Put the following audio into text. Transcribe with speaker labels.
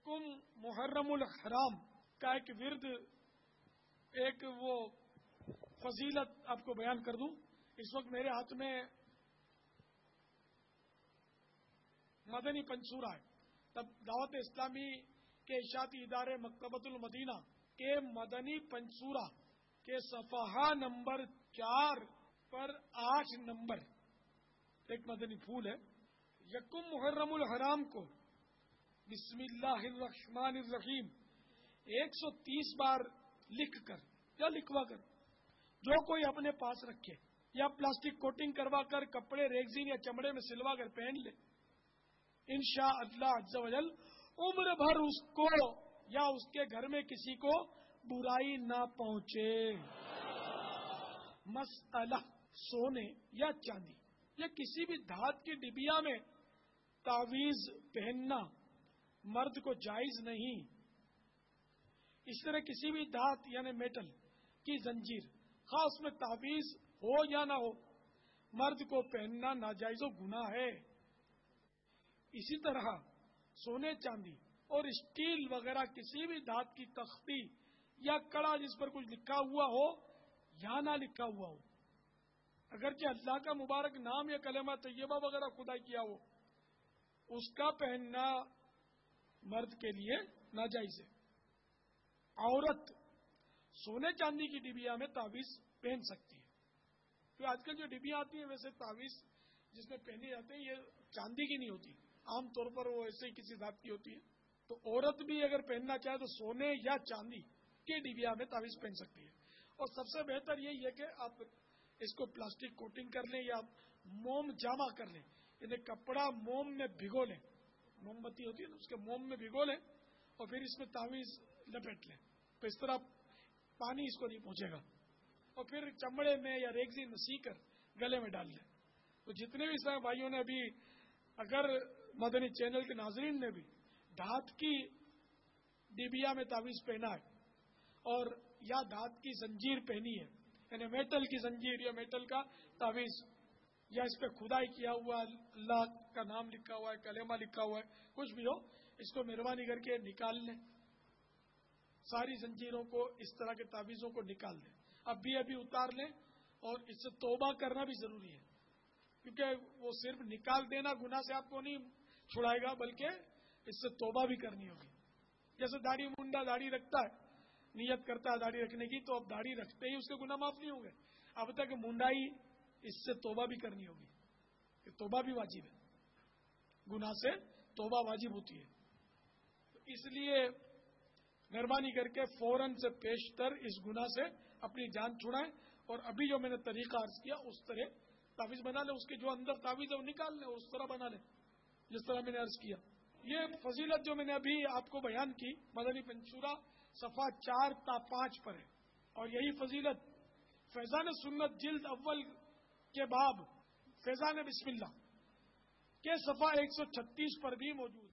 Speaker 1: یکم محرم الحرام کا ایک ورد، ایک وہ فضیلت آپ کو بیان کر دوں. اس وقت میرے ہاتھ میں مدنی پنصورہ ہے. تب دعوت اسلامی کے اشاعتی ادارے مکتبۃ المدینہ کے مدنی پنصورہ کے صفحہ نمبر 4 پر 8 نمبر ایک مدنی پھول ہے. یکم محرم الحرام کو بسم اللہ الرحمن الرحیم 130 بار لکھ کر یا لکھوا کر جو کوئی اپنے پاس رکھے یا پلاسٹک کوٹنگ کروا کر کپڑے ریگزین یا چمڑے میں سلوا کر پہن لے، انشاء اللہ عز و جل عمر بھر اس کو یا اس کے گھر میں کسی کو برائی نہ پہنچے. مسئلہ: سونے یا چاندی یا کسی بھی دھات کی ڈبیا میں تعویذ پہننا مرد کو جائز نہیں. اس طرح کسی بھی دھات یعنی میٹل کی زنجیر، خاص میں تعویذ ہو یا نہ ہو، مرد کو پہننا ناجائز و گناہ ہے. اسی طرح سونے چاندی اور اسٹیل وغیرہ کسی بھی دھات کی تختی یا کڑا جس پر کچھ لکھا ہوا ہو یا نہ لکھا ہوا ہو، اگرچہ اللہ کا مبارک نام یا کلمہ طیبہ وغیرہ خدا کیا ہو، اس کا پہننا مرد کے لیے ناجائز ہے. عورت سونے چاندی کی ڈبیا میں تعویذ پہن سکتی ہے. تو آج کل جو ڈبیاں آتی ہیں ویسے تعویذ جس میں پہنے جاتے ہیں یہ چاندی کی نہیں ہوتی، عام طور پر وہ ایسے ہی کسی ذات کی ہوتی ہے. تو عورت بھی اگر پہننا چاہے تو سونے یا چاندی کی ڈبیا میں تعویذ پہن سکتی ہے. اور سب سے بہتر یہی ہے کہ آپ اس کو پلاسٹک کوٹنگ کر لیں یا موم جامع کر لیں، یعنی کپڑا موم میں بھگو لیں، موم بتی ہوتی ہے نا اس کے موم میں بھگو لیں اور پھر اس میں تعویذ لپیٹ لیں. تو اس طرح پانی اس کو نہیں پہنچے گا. اور پھر چمڑے میں یا ریگزین میں سی کر گلے میں ڈال لیں. تو جتنے بھی صاحب بھائیوں نے ابھی اگر مدنی چینل کے ناظرین نے بھی دھات کی ڈبیا میں تعویذ پہنا ہے اور یا دھات کی زنجیر پہنی ہے، یعنی میٹل کی زنجیر یا میٹل کا تعویذ، یا اس پہ کھدائی کیا ہوا اللہ کا نام لکھا ہوا ہے، کلمہ لکھا ہوا ہے، کچھ بھی ہو، اس کو مہربانی کر کے نکال لیں. ساری زنجیروں کو، اس طرح کے تعویذوں کو نکال دیں. ابھی اتار لیں. اور اس سے توبہ کرنا بھی ضروری ہے، کیونکہ وہ صرف نکال دینا گناہ سے آپ کو نہیں چھڑائے گا، بلکہ اس سے توبہ بھی کرنی ہوگی. جیسے داڑھی منڈا داڑھی رکھتا ہے، نیت کرتا ہے داڑھی رکھنے کی، تو اب داڑھی رکھتے ہی اس کے گناہ معاف نہیں ہوں گے. اب تک منڈائی، اس سے توبہ بھی کرنی ہوگی، کہ توبہ بھی واجب ہے، گناہ سے توبہ واجب ہوتی ہے. تو اس لیے مہربانی کر کے فوراً سے پیشتر اس گناہ سے اپنی جان چھڑائیں. اور ابھی جو میں نے طریقہ عرض کیا اس طرح تعویذ بنا لیں، اس کے جو اندر تعویذ ہے وہ نکال لیں، اس طرح بنا لیں جس طرح میں نے عرض کیا. یہ فضیلت جو میں نے ابھی آپ کو بیان کی مدنی پنصورہ صفحہ 4 تا 5 پر ہے. اور یہی فضیلت فیضان سنت جلد اول کے باب فیضان بسم اللہ کے صفحہ 136 پر بھی موجود ہے.